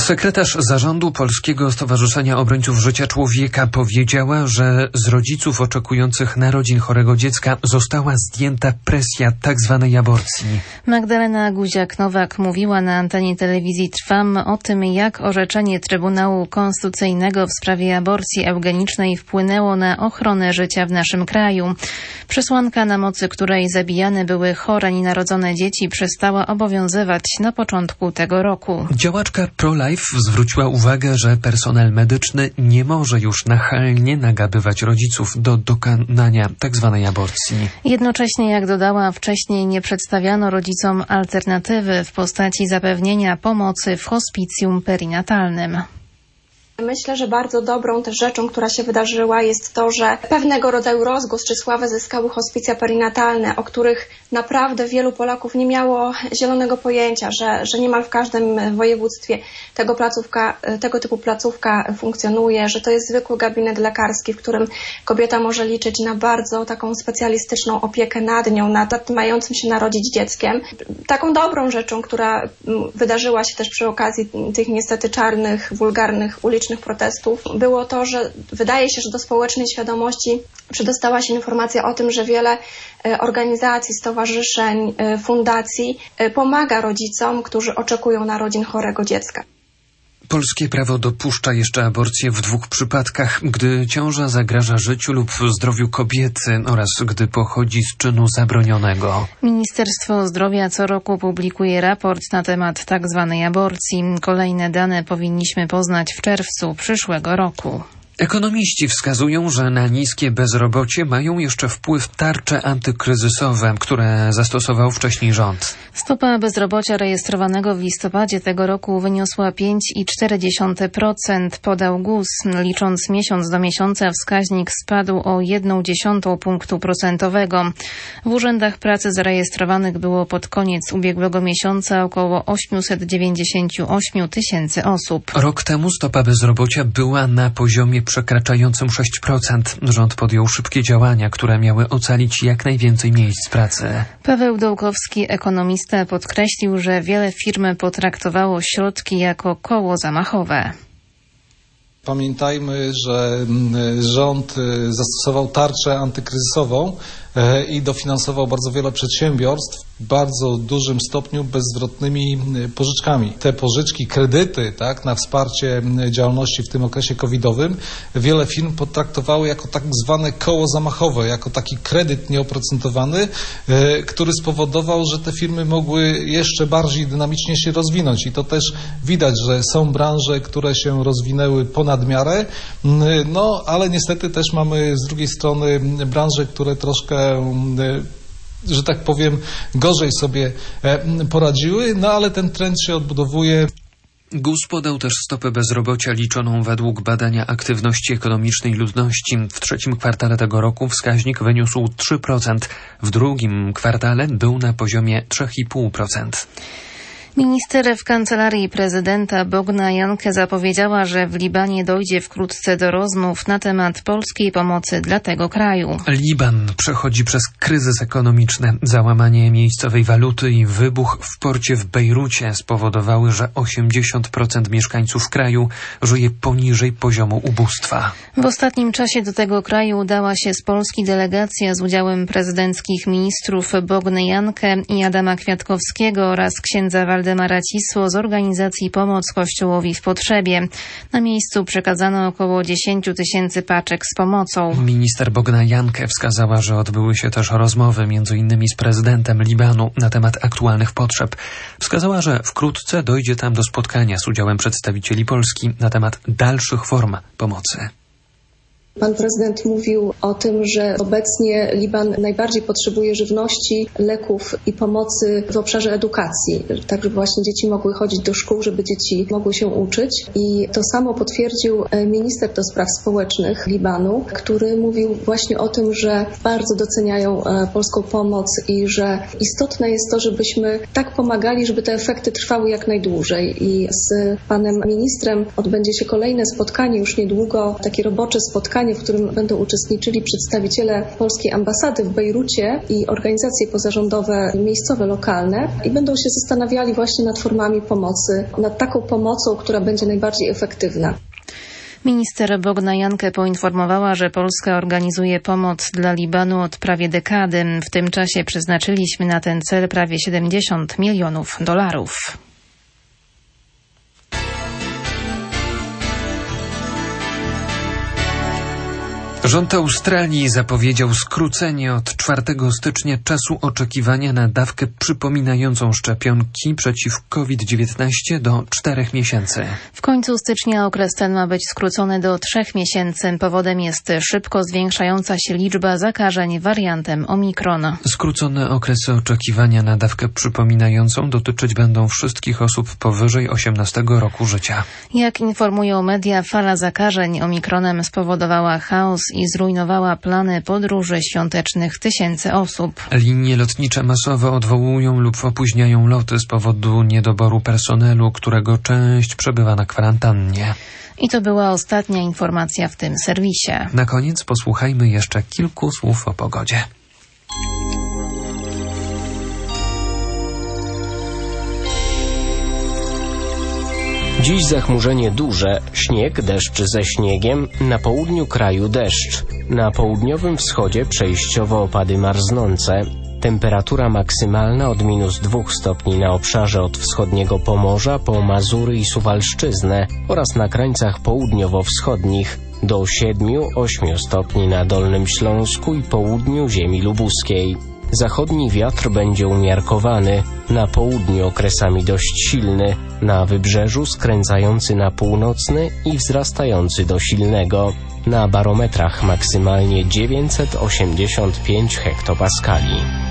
Sekretarz zarządu Polskiego Stowarzyszenia Obrońców Życia Człowieka powiedziała, że z rodziców oczekujących narodzin chorego dziecka została zdjęta presja tzw. aborcji. Magdalena Guziak-Nowak mówiła na antenie telewizji Trwam o tym, jak orzeczenie Trybunału Konstytucyjnego w sprawie aborcji eugenicznej wpłynęło na ochronę życia w naszym kraju. Przesłanka, na mocy której zabijane były chore nienarodzone dzieci, przestała obowiązywać na początku tego roku. Działaczka Pro-Life zwróciła uwagę, że personel medyczny nie może już nachalnie nagabywać rodziców do dokonania tzw. aborcji. Jednocześnie, jak dodała, wcześniej nie przedstawiano rodzicom alternatywy w postaci zapewnienia pomocy w hospicjum perinatalnym. Myślę, że bardzo dobrą też rzeczą, która się wydarzyła, jest to, że pewnego rodzaju rozgłos czy sławę zyskały hospicja perinatalne, o których naprawdę wielu Polaków nie miało zielonego pojęcia, że niemal w każdym województwie tego typu placówka funkcjonuje, że to jest zwykły gabinet lekarski, w którym kobieta może liczyć na bardzo taką specjalistyczną opiekę nad nią, nad mającym się narodzić dzieckiem. Taką dobrą rzeczą, która wydarzyła się też przy okazji tych niestety czarnych, wulgarnych, ulicznych protestów, było to, że wydaje się, że do społecznej świadomości przedostała się informacja o tym, że wiele organizacji, stowarzyszeń, fundacji pomaga rodzicom, którzy oczekują narodzin chorego dziecka. Polskie prawo dopuszcza jeszcze aborcję w 2 przypadkach, gdy ciąża zagraża życiu lub zdrowiu kobiety oraz gdy pochodzi z czynu zabronionego. Ministerstwo Zdrowia co roku publikuje raport na temat tzw. aborcji. Kolejne dane powinniśmy poznać w czerwcu przyszłego roku. Ekonomiści wskazują, że na niskie bezrobocie mają jeszcze wpływ tarcze antykryzysowe, które zastosował wcześniej rząd. Stopa bezrobocia rejestrowanego w listopadzie tego roku wyniosła 5,4%, podał GUS. Licząc miesiąc do miesiąca, wskaźnik spadł o 0,1 punktu procentowego. W urzędach pracy zarejestrowanych było pod koniec ubiegłego miesiąca około 898 tysięcy osób. Rok temu stopa bezrobocia była na poziomie przekraczającym 6%. Rząd podjął szybkie działania, które miały ocalić jak najwięcej miejsc pracy. Paweł Dołkowski, ekonomista, podkreślił, że wiele firm potraktowało środki jako koło zamachowe. Pamiętajmy, że rząd zastosował tarczę antykryzysową i dofinansował bardzo wiele przedsiębiorstw w bardzo dużym stopniu bezzwrotnymi pożyczkami. Te pożyczki, kredyty, tak, na wsparcie działalności w tym okresie covidowym wiele firm potraktowały jako tak zwane koło zamachowe, jako taki kredyt nieoprocentowany, który spowodował, że te firmy mogły jeszcze bardziej dynamicznie się rozwinąć i to też widać, że są branże, które się rozwinęły ponad miarę, no ale niestety też mamy z drugiej strony branże, które troszkę, że tak powiem, gorzej sobie poradziły, no ale ten trend się odbudowuje. GUS podał też stopę bezrobocia liczoną według badania aktywności ekonomicznej ludności. W 3. kwartale tego roku wskaźnik wyniósł 3%, w 2. kwartale był na poziomie 3,5%. Minister w Kancelarii Prezydenta Bogna Janke zapowiedziała, że w Libanie dojdzie wkrótce do rozmów na temat polskiej pomocy dla tego kraju. Liban przechodzi przez kryzys ekonomiczny. Załamanie miejscowej waluty i wybuch w porcie w Bejrucie spowodowały, że 80% mieszkańców kraju żyje poniżej poziomu ubóstwa. W ostatnim czasie do tego kraju udała się z Polski delegacja z udziałem prezydenckich ministrów Bogny Janke i Adama Kwiatkowskiego oraz księdza Waldemara Cisło z organizacji Pomoc Kościołowi w Potrzebie. Na miejscu przekazano około 10 tysięcy paczek z pomocą. Minister Bogna Janke wskazała, że odbyły się też rozmowy m.in. z prezydentem Libanu na temat aktualnych potrzeb. Wskazała, że wkrótce dojdzie tam do spotkania z udziałem przedstawicieli Polski na temat dalszych form pomocy. Pan prezydent mówił o tym, że obecnie Liban najbardziej potrzebuje żywności, leków i pomocy w obszarze edukacji, tak żeby właśnie dzieci mogły chodzić do szkół, żeby dzieci mogły się uczyć. I to samo potwierdził minister do spraw społecznych Libanu, który mówił właśnie o tym, że bardzo doceniają polską pomoc i że istotne jest to, żebyśmy tak pomagali, żeby te efekty trwały jak najdłużej. I z panem ministrem odbędzie się kolejne spotkanie już niedługo, takie robocze spotkanie spotkanie, w którym będą uczestniczyli przedstawiciele polskiej ambasady w Bejrucie i organizacje pozarządowe miejscowe, lokalne i będą się zastanawiali właśnie nad formami pomocy, nad taką pomocą, która będzie najbardziej efektywna. Minister Bogna Jankę poinformowała, że Polska organizuje pomoc dla Libanu od prawie dekady. W tym czasie przeznaczyliśmy na ten cel prawie $70 milionów. Rząd Australii zapowiedział skrócenie od 4 stycznia czasu oczekiwania na dawkę przypominającą szczepionki przeciw COVID-19 do 4 miesięcy. W końcu stycznia okres ten ma być skrócony do 3 miesięcy. Powodem jest szybko zwiększająca się liczba zakażeń wariantem Omikron. Skrócone okresy oczekiwania na dawkę przypominającą dotyczyć będą wszystkich osób powyżej 18 roku życia. Jak informują media, fala zakażeń Omikronem spowodowała chaos i zrujnowała plany podróży świątecznych tysięcy osób. Linie lotnicze masowo odwołują lub opóźniają loty z powodu niedoboru personelu, którego część przebywa na kwarantannie. I to była ostatnia informacja w tym serwisie. Na koniec posłuchajmy jeszcze kilku słów o pogodzie. Dziś zachmurzenie duże, śnieg, deszcz ze śniegiem, na południu kraju deszcz. Na południowym wschodzie przejściowo opady marznące. Temperatura maksymalna od -2 stopni na obszarze od wschodniego Pomorza po Mazury i Suwalszczyznę oraz na krańcach południowo-wschodnich, do 7-8 stopni na Dolnym Śląsku i południu ziemi lubuskiej. Zachodni wiatr będzie umiarkowany, na południu okresami dość silny, na wybrzeżu skręcający na północny i wzrastający do silnego. Na barometrach maksymalnie 985 hektopaskali.